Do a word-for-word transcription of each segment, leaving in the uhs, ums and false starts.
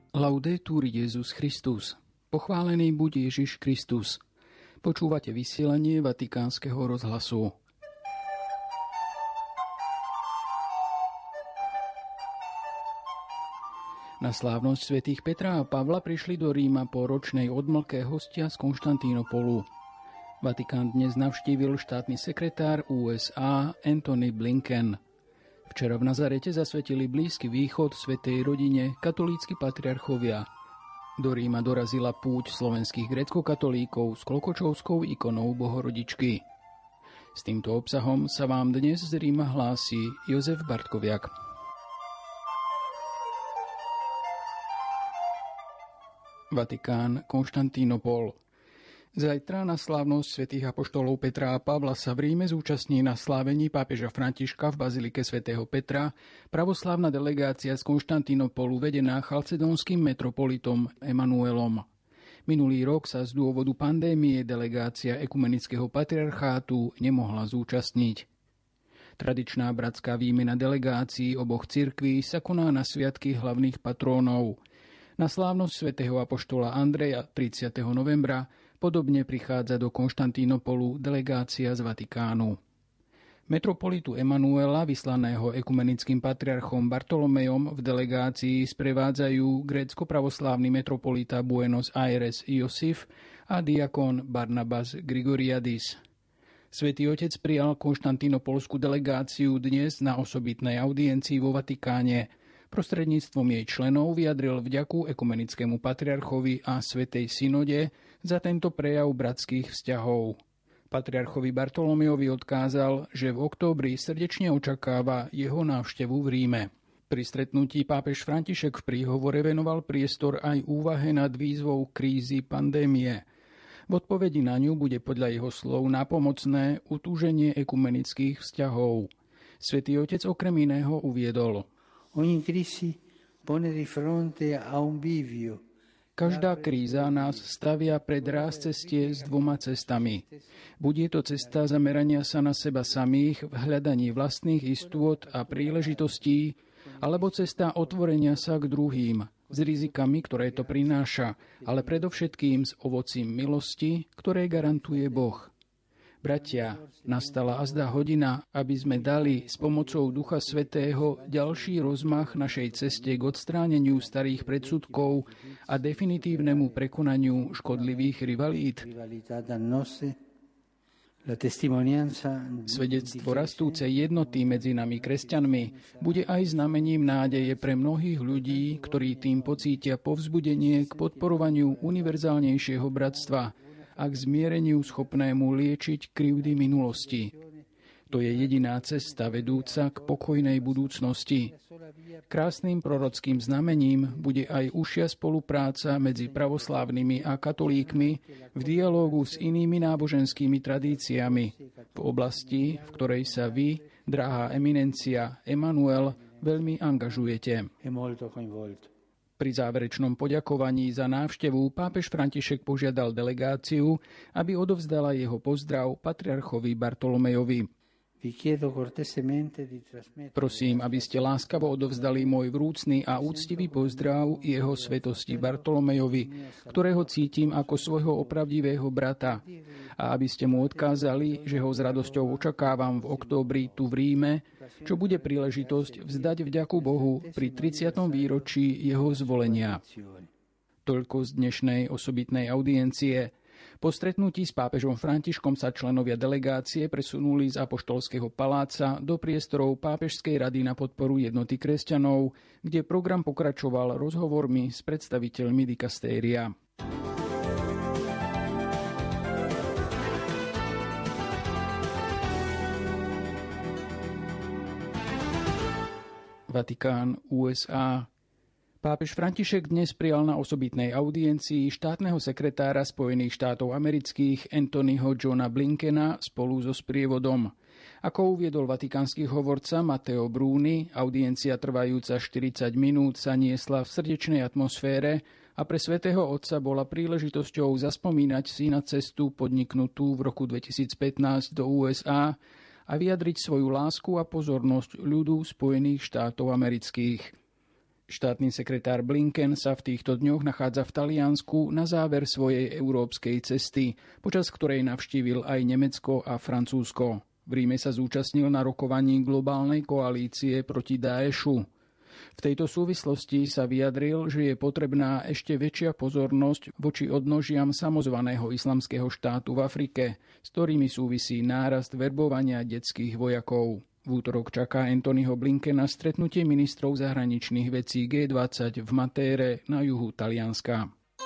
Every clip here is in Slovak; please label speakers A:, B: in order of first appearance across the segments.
A: Laudetur Jesus Christus. Pochválený buď Ježiš Kristus. Počúvate vysielanie Vatikánskeho rozhlasu. Na slávnosť svätých Petra a Pavla prišli do Ríma po ročnej odmlke hostia z Konštantínopolu. Vatikán dnes navštívil štátny sekretár ú es á Antony Blinken. Včera v Nazarete zasvetili Blízky východ svätej rodine katolícki patriarchovia. Do Ríma dorazila púť slovenských gréckokatolíkov s klokočovskou ikonou Bohorodičky. S týmto obsahom sa vám dnes z Ríma hlási Jozef Bartkoviak. Vatikán, Konštantínopol. Zajtra na slávnosť svätých apoštolov Petra a Pavla sa v Ríme zúčastní na slávení pápeža Františka v bazilike svätého Petra pravoslávna delegácia z Konštantínopolu vedená chalcedónskym metropolitom Emanuelom. Minulý rok sa z dôvodu pandémie delegácia ekumenického patriarchátu nemohla zúčastniť. Tradičná bratská výmena delegácií oboch cirkví sa koná na sviatky hlavných patrónov. Na slávnosť svätého apoštola Andreja tridsiateho novembra podobne prichádza do Konštantínopolu delegácia z Vatikánu. Metropolitu Emanuela, vyslaného ekumenickým patriarchom Bartolomejom, v delegácii sprevádzajú grécko-pravoslávny metropolita Buenos Aires Josif a diakon Barnabas Grigoriadis. Svätý Otec prijal konštantínopolskú delegáciu dnes na osobitnej audiencii vo Vatikáne. Prostredníctvom jej členov vyjadril vďaku ekumenickému patriarchovi a Svätej synode za tento prejav bratských vzťahov. Patriarchovi Bartolomejovi odkázal, že v októbri srdečne očakáva jeho návštevu v Ríme. Pri stretnutí pápež František v príhovore venoval priestor aj úvahe nad výzvou krízy pandémie. V odpovedi na ňu bude podľa jeho slov nápomocné utúženie ekumenických vzťahov. Svätý Otec okrem iného uviedol: Každá kríza nás stavia pred ráz cestie s dvoma cestami. Buď je to cesta zamerania sa na seba samých v hľadaní vlastných istôt a príležitostí, alebo cesta otvorenia sa k druhým, s rizikami, ktoré to prináša, ale predovšetkým s ovocím milosti, ktoré garantuje Boh. Bratia, nastala azda hodina, aby sme dali s pomocou Ducha Svätého ďalší rozmach našej ceste k odstráneniu starých predsudkov a definitívnemu prekonaniu škodlivých rivalít. Svedectvo rastúcej jednoty medzi nami kresťanmi bude aj znamením nádeje pre mnohých ľudí, ktorí tým pocítia povzbudenie k podporovaniu univerzálnejšieho bratstva a k zmiereniu schopnému liečiť krivdy minulosti. To je jediná cesta vedúca k pokojnej budúcnosti. Krásnym prorockým znamením bude aj užšia spolupráca medzi pravoslávnymi a katolíkmi v dialógu s inými náboženskými tradíciami v oblasti, v ktorej sa vy, drahá eminencia Emanuel, veľmi angažujete. Pri záverečnom poďakovaní za návštevu pápež František požiadal delegáciu, aby odovzdala jeho pozdrav patriarchovi Bartolomejovi. Prosím, aby ste láskavo odovzdali môj vrúcny a úctivý pozdrav jeho svetosti Bartolomejovi, ktorého cítim ako svojho opravdivého brata, a aby ste mu odkázali, že ho s radosťou očakávam v októbri tu v Ríme, čo bude príležitosť vzdať vďaku Bohu pri tridsiatom výročí jeho zvolenia. Toľko z dnešnej osobitnej audiencie. Po stretnutí s pápežom Františkom sa členovia delegácie presunuli z apoštolského paláca do priestorov Pápežskej rady na podporu jednoty kresťanov, kde program pokračoval rozhovormi s predstaviteľmi dikastéria. Vatikán, ú es á. Pápež František dnes prijal na osobitnej audiencii štátneho sekretára Spojených štátov amerických Antonyho Johna Blinkena spolu so sprievodom. Ako uviedol vatikánsky hovorca Matteo Bruni, audiencia trvajúca štyridsať minút sa niesla v srdečnej atmosfére a pre svätého Otca bola príležitosťou zaspomínať si na cestu podniknutú v roku dvetisícpätnásť do ú es á a vyjadriť svoju lásku a pozornosť ľudu Spojených štátov amerických. Štátny sekretár Blinken sa v týchto dňoch nachádza v Taliansku na záver svojej európskej cesty, počas ktorej navštívil aj Nemecko a Francúzsko. V Ríme sa zúčastnil na rokovaní globálnej koalície proti Daešu. V tejto súvislosti sa vyjadril, že je potrebná ešte väčšia pozornosť voči odnožiam samozvaného islamského štátu v Afrike, s ktorými súvisí nárast verbovania detských vojakov. V útorok čaká Antonyho Blinkena stretnutie ministrov zahraničných vecí gé dvadsať v Matére na juhu Talianska.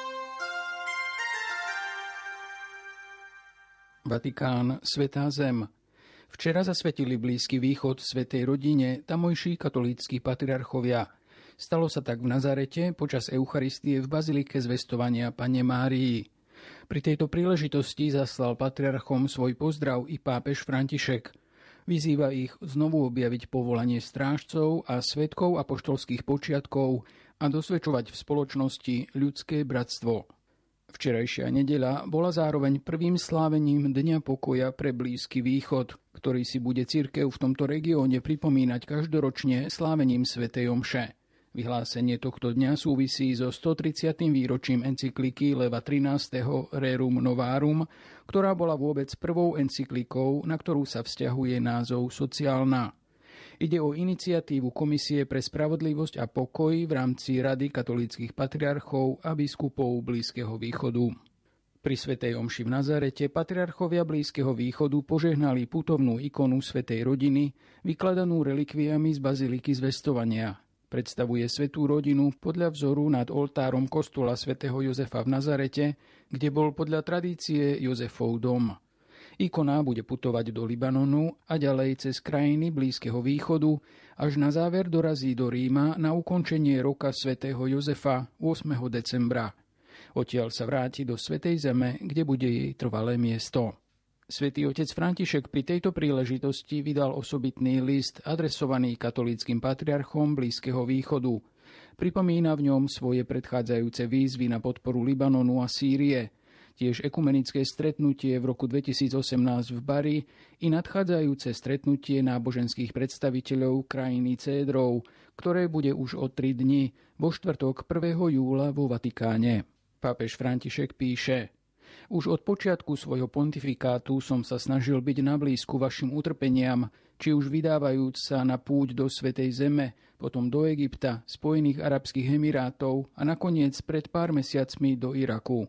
A: Vatikán, Svätá zem. Včera zasvetili Blízky východ svätej rodine tamojší katolícki patriarchovia. Stalo sa tak v Nazarete počas Eucharistie v bazilike Zvestovania Panne Márii. Pri tejto príležitosti zaslal patriarchom svoj pozdrav i pápež František. Vyzýva ich znovu objaviť povolanie strážcov a svedkov apoštolských počiatkov a dosvedčovať v spoločnosti ľudské bratstvo. Včerajšia nedeľa bola zároveň prvým slávením Dňa pokoja pre Blízky východ, ktorý si bude cirkev v tomto regióne pripomínať každoročne slávením svätej omše. Vyhlásenie tohto dňa súvisí so stotridsiatym výročím encykliky Leva trinásteho Rerum Novarum, ktorá bola vôbec prvou encyklikou, na ktorú sa vzťahuje názov Sociálna. Ide o iniciatívu Komisie pre spravodlivosť a pokoj v rámci Rady katolíckych patriarchov a biskupov Blízkeho východu. Pri svätej omši v Nazarete patriarchovia Blízkeho východu požehnali putovnú ikonu svätej rodiny, vykladanú relikviami z baziliky Zvestovania. Predstavuje svätú rodinu podľa vzoru nad oltárom kostola svätého Jozefa v Nazarete, kde bol podľa tradície Jozefov dom. Ikona bude putovať do Libanonu a ďalej cez krajiny Blízkeho východu, až na záver dorazí do Ríma na ukončenie roka svätého Jozefa ôsmeho decembra. Odtiaľ sa vráti do Svätej zeme, kde bude jej trvalé miesto. Svätý otec František pri tejto príležitosti vydal osobitný list adresovaný katolíckym patriarchom Blízkeho východu. Pripomína v ňom svoje predchádzajúce výzvy na podporu Libanonu a Sýrie, tiež ekumenické stretnutie v roku dvetisícosemnásť v Bari i nadchádzajúce stretnutie náboženských predstaviteľov krajiny Cédrov, ktoré bude už o tri dni, vo štvrtok prvého júla vo Vatikáne. Pápež František píše: Už od počiatku svojho pontifikátu som sa snažil byť na blízku vašim utrpeniam, či už vydávajúc sa na púť do Svätej zeme, potom do Egypta, Spojených arabských emirátov a nakoniec pred pár mesiacmi do Iraku.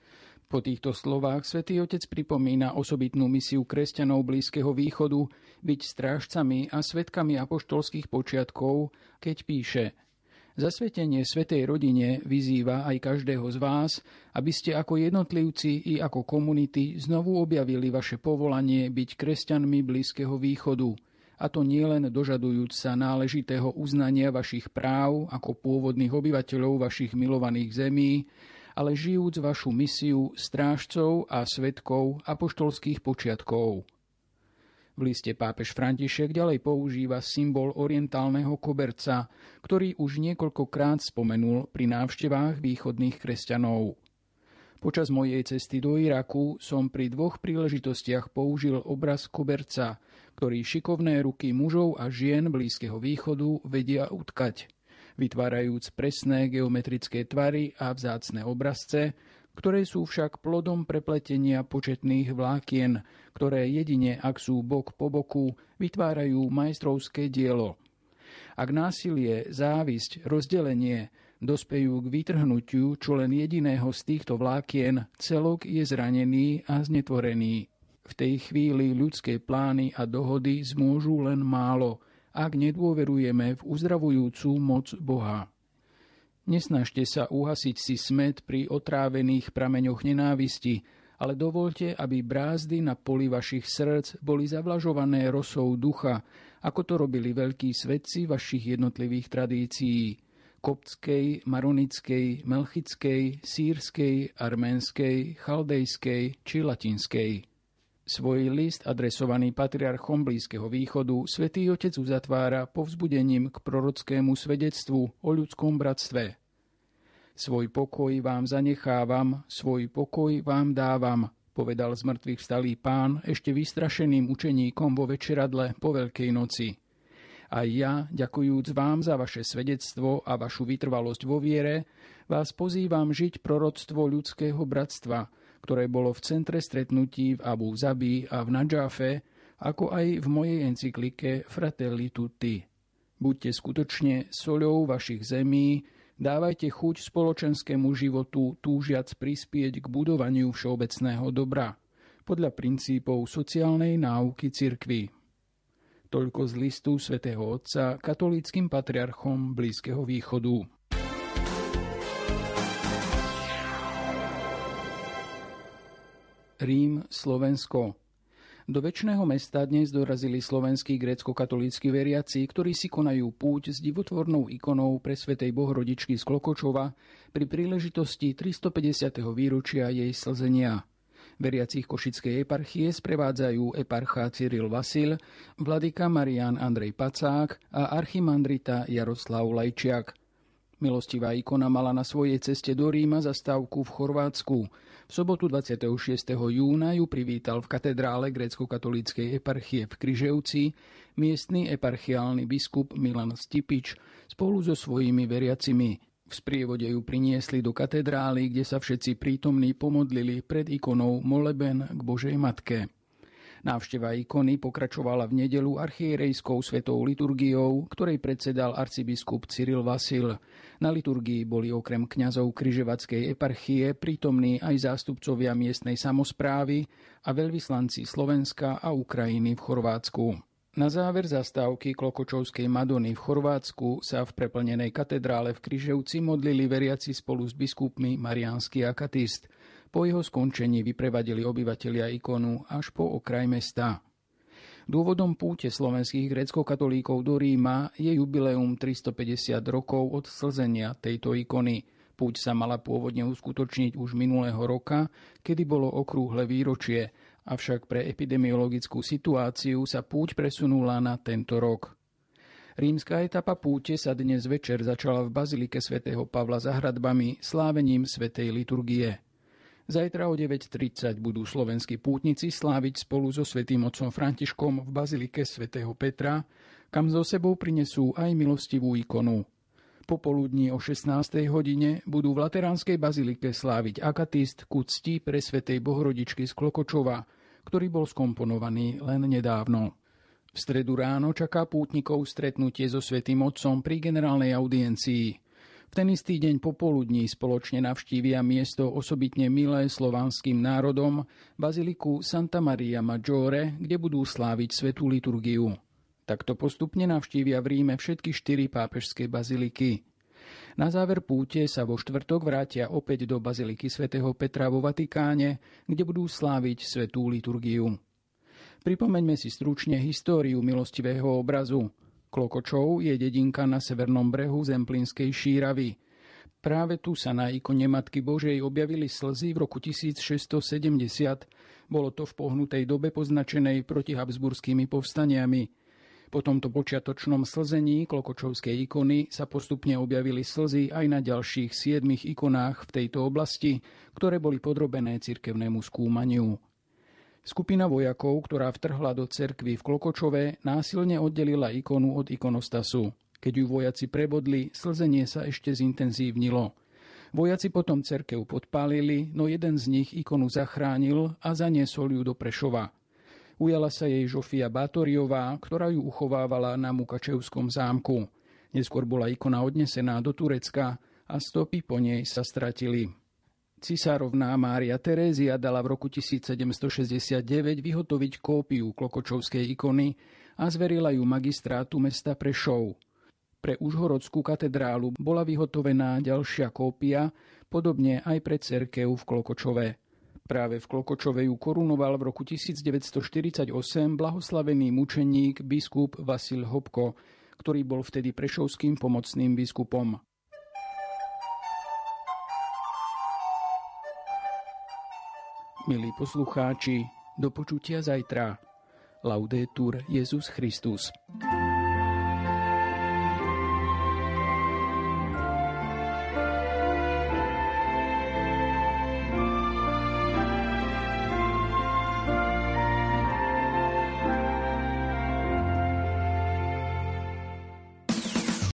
A: Po týchto slovách svätý otec pripomína osobitnú misiu kresťanov Blízkeho východu byť strážcami a svedkami apoštolských počiatkov, keď píše: Zasvetenie svätej rodine vyzýva aj každého z vás, aby ste ako jednotlivci i ako komunity znovu objavili vaše povolanie byť kresťanmi Blízkeho východu, a to nielen dožadujúc sa náležitého uznania vašich práv ako pôvodných obyvateľov vašich milovaných zemí, ale žijúc vašu misiu strážcov a svedkov apoštolských počiatkov. V liste pápež František ďalej používa symbol orientálneho koberca, ktorý už niekoľkokrát spomenul pri návštevách východných kresťanov. Počas mojej cesty do Iraku som pri dvoch príležitostiach použil obraz koberca, ktorý šikovné ruky mužov a žien Blízkeho východu vedia utkať, vytvárajúc presné geometrické tvary a vzácne obrazce, ktoré sú však plodom prepletenia početných vlákien, ktoré jedine, ak sú bok po boku, vytvárajú majstrovské dielo. Ak násilie, závisť, rozdelenie dospejú k vytrhnutiu čo len jediného z týchto vlákien, celok je zranený a znetvorený. V tej chvíli ľudské plány a dohody zmôžu len málo, ak nedôverujeme v uzdravujúcu moc Boha. Nesnažte sa uhasiť si smäd pri otrávených prameňoch nenávisti, ale dovoľte, aby brázdy na poli vašich srdc boli zavlažované rosou ducha, ako to robili veľkí svedci vašich jednotlivých tradícií – koptskej, maronickej, melchickej, sýrskej, arménskej, chaldejskej či latinskej. Svoj list adresovaný patriarchom Blízkeho východu svätý otec uzatvára povzbudením k prorockému svedectvu o ľudskom bratstve. Svoj pokoj vám zanechávam, svoj pokoj vám dávam, povedal z mŕtvych vstalý Pán ešte vystrašeným učeníkom vo večeradle po Veľkej noci. A ja, ďakujúc vám za vaše svedectvo a vašu vytrvalosť vo viere, vás pozývam žiť proroctvo ľudského bratstva, ktoré bolo v centre stretnutí v Abu Zabi a v Nadžáfe, ako aj v mojej encyklike Fratelli Tutti. Buďte skutočne soľou vašich zemí, dávajte chuť spoločenskému životu, túžiac prispieť k budovaniu všeobecného dobra, podľa princípov sociálnej náuky cirkvi. Toľko z listu svätého Otca katolíckym patriarchom Blízkeho východu. Rím, Slovensko. Do večného mesta dnes dorazili slovenskí grécko-katolícki veriaci, ktorí si konajú púť s divotvornou ikonou presvätej Bohorodičky z Klokočova pri príležitosti tristopäťdesiateho výročia jej slzenia. Veriacich Košickej eparchie sprevádzajú eparcha Cyril Vasil, vladyka Marián Andrej Pacák a archimandrita Jaroslav Lajčiak. Milostivá ikona mala na svojej ceste do Ríma zastávku v Chorvátsku. V sobotu dvadsiateho šiesteho júna ju privítal v katedrále grécko-katolíckej eparchie v Križevci miestny eparchiálny biskup Milan Stipič spolu so svojimi veriacimi. V sprievode ju priniesli do katedrály, kde sa všetci prítomní pomodlili pred ikonou moleben k Božej Matke. Návšteva ikony pokračovala v nedeľu archierejskou svetou liturgiou, ktorej predsedal arcibiskup Cyril Vasil. Na liturgii boli okrem kňazov križevackej eparchie prítomní aj zástupcovia miestnej samosprávy a veľvyslanci Slovenska a Ukrajiny v Chorvátsku. Na záver zastávky Klokočovskej Madony v Chorvátsku sa v preplnenej katedrále v Križevci modlili veriaci spolu s biskupmi Mariánsky akatist. Po jeho skončení vyprevadili obyvatelia ikonu až po okraj mesta. Dôvodom púte slovenských grécko-katolíkov do Ríma je jubileum tristopäťdesiat rokov od slzenia tejto ikony. Púť sa mala pôvodne uskutočniť už minulého roka, kedy bolo okrúhle výročie, avšak pre epidemiologickú situáciu sa púť presunula na tento rok. Rímska etapa púte sa dnes večer začala v bazilike svätého Pavla za hradbami slávením svätej liturgie. Zajtra o deväť tridsať budú slovenskí pútnici sláviť spolu so svätým otcom Františkom v bazilike svätého Petra, kam so sebou prinesú aj milostivú ikonu. Popoludní o šestnástej hodine budú v Lateránskej bazilike sláviť akatist ku cti pre svätej Bohorodičky z Klokočova, ktorý bol skomponovaný len nedávno. V stredu ráno čaká pútnikov stretnutie so svätým otcom pri generálnej audiencii. V ten istý deň popoludní spoločne navštívia miesto osobitne milé slovanským národom, baziliku Santa Maria Maggiore, kde budú sláviť svätú liturgiu. Takto postupne navštívia v Ríme všetky štyri pápežské baziliky. Na záver púte sa vo štvrtok vrátia opäť do baziliky svätého Petra vo Vatikáne, kde budú sláviť svätú liturgiu. Pripomeňme si stručne históriu milostivého obrazu. Klokočov je dedinka na severnom brehu Zemplínskej Šíravy. Práve tu sa na ikone Matky Božej objavili slzy v roku tisícšesťstosedemdesiat. Bolo to v pohnutej dobe poznačenej protihabsburskými povstaniami. Po tomto počiatočnom slzení klokočovskej ikony sa postupne objavili slzy aj na ďalších siedmich ikonách v tejto oblasti, ktoré boli podrobené cirkevnému skúmaniu. Skupina vojakov, ktorá vtrhla do cerkvy v Klokočove, násilne oddelila ikonu od ikonostasu. Keď ju vojaci prebodli, slzenie sa ešte zintenzívnilo. Vojaci potom cerkev podpálili, no jeden z nich ikonu zachránil a zaniesol ju do Prešova. Ujala sa jej Žofia Bátoriová, ktorá ju uchovávala na Mukačevskom zámku. Neskôr bola ikona odnesená do Turecka a stopy po nej sa stratili. Cisárovná Mária Terézia dala v roku tisícsedemstošesťdesiatdeväť vyhotoviť kópiu klokočovskej ikony a zverila ju magistrátu mesta Prešov. Pre Užhorodskú katedrálu bola vyhotovená ďalšia kópia, podobne aj pre cirkev v Klokočove. Práve v Klokočove ju korunoval v roku tisícdeväťstoštyridsaťosem blahoslavený mučeník biskup Vasil Hopko, ktorý bol vtedy prešovským pomocným biskupom. Milí poslucháči, do počutia zajtra. Laudetur Jesus Christus.